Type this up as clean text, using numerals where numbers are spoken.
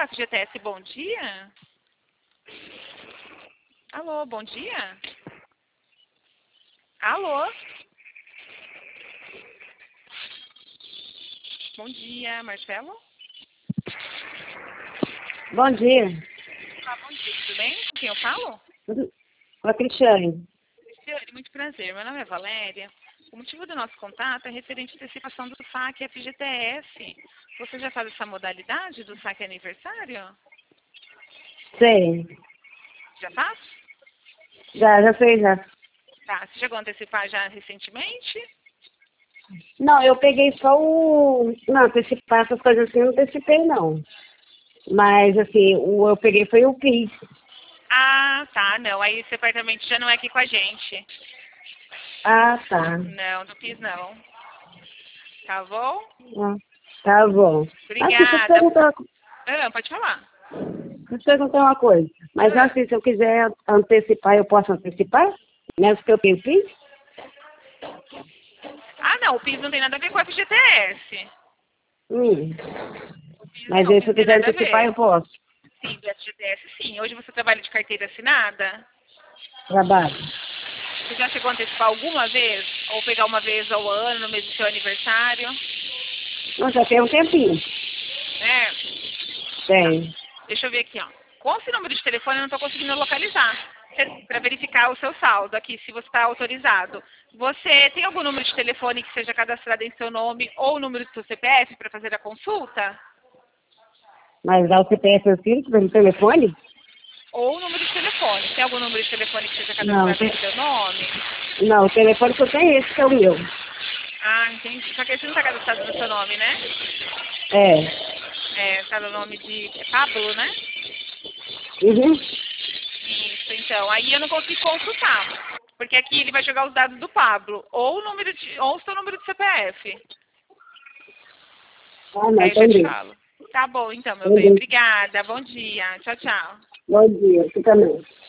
FGTS, bom dia. Alô, bom dia. Alô. Bom dia, Marcelo. Bom dia. Olá, bom dia, tudo bem? Com quem eu falo? Com a Cristiane. Cristiane, muito prazer. Meu nome é Valéria. O motivo do nosso contato é referente à antecipação do saque FGTS. Você já faz essa modalidade do saque aniversário? Sei. Já faz? Já sei, já. Tá. Você chegou a antecipar já recentemente? Não, eu peguei só o... Não, antecipar essas coisas assim, eu não antecipei, não. Mas, assim, eu peguei foi o PIS. Ah, tá. Não. Aí esse apartamento já não é aqui com a gente. Ah, tá. Não, do PIS não. Tá bom? Ah, tá bom. Deixa eu te Obrigada. perguntar, Pode falar. deixa eu te perguntar uma coisa. Mas, Ah. assim, se eu quiser antecipar, eu posso antecipar? Mesmo que eu tenha PIS? Ah, não. O PIS não tem nada a ver com a FGTS. Hum. O PIS Mas não. O aí, se PIS eu tem quiser nada a antecipar, ver. eu posso. Sim, do FGTS sim. Hoje você trabalha de carteira assinada? Trabalho. Você já chegou a antecipar alguma vez? Ou pegar uma vez ao ano, no mês do seu aniversário? Não, já tem um tempinho. É. Tá. Tem. Deixa eu ver aqui, ó. Com esse número de telefone eu não estou conseguindo localizar. Para verificar o seu saldo aqui, se você está autorizado. Você tem algum número de telefone que seja cadastrado em seu nome ou o número do seu CPF para fazer a consulta? Mas dá o CPF assim, pelo telefone? Ou o número de telefone. Tem algum número de telefone que seja Não, cadastrado em seu nome? não, o telefone que eu tenho é esse que é o meu. Ah, entendi. Só que esse não está cadastrado no seu nome, né? É. Tá no nome de Pablo, né? Uhum. Isso, então. Aí eu não consigo consultar. Porque aqui ele vai jogar os dados do Pablo. Ou ou o seu número de CPF. Ah, não, Aí eu já te entendi. falo. Tá bom, então, meu bem. Entendi. Obrigada. Bom dia. Tchau, tchau. Bom dia, você também.